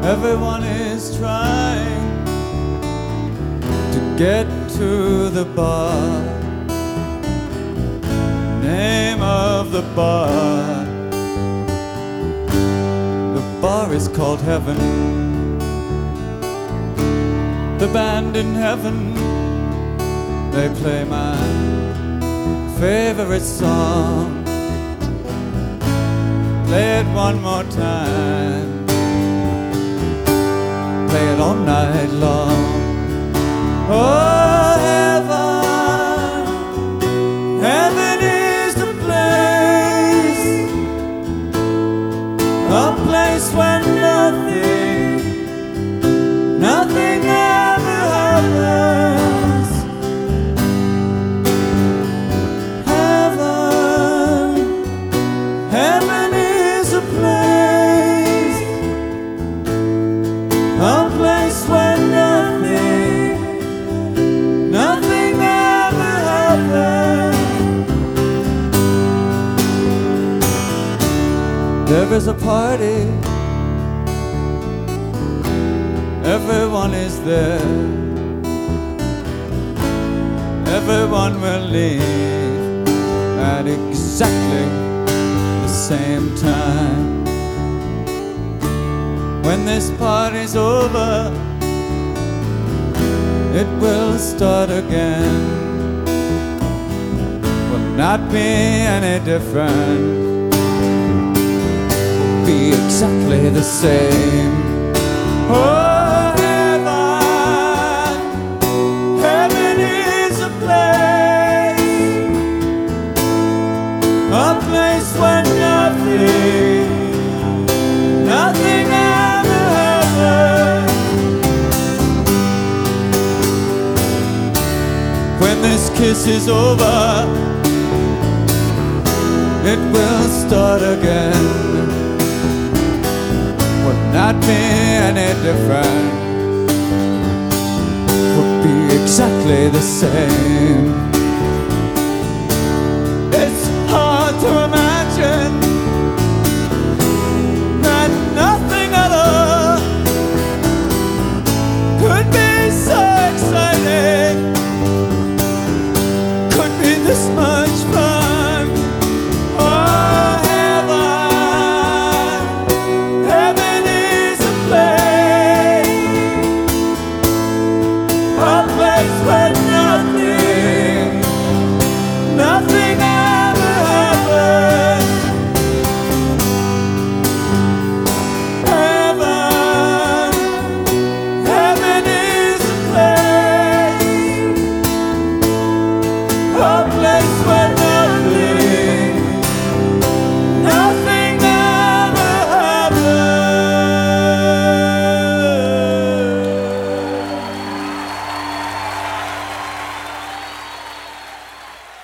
Everyone is trying to get to the bar. Name of the bar. The bar is called Heaven. The band in heaven, they play my favorite song. Play it one more time. Play it all night long. Oh, heaven, heaven is the place, a place where nothing ever happens. Heaven, heaven is a place where nothing ever happens. There is a party, everyone is there. Everyone will leave at exactly the same time. When this party's over, it will start again. Will not be any different. Will be exactly the same. Oh, heaven, heaven is a place where nothing ever happens. When this kiss is over, it will start again. Will not be any different. Will be exactly the same.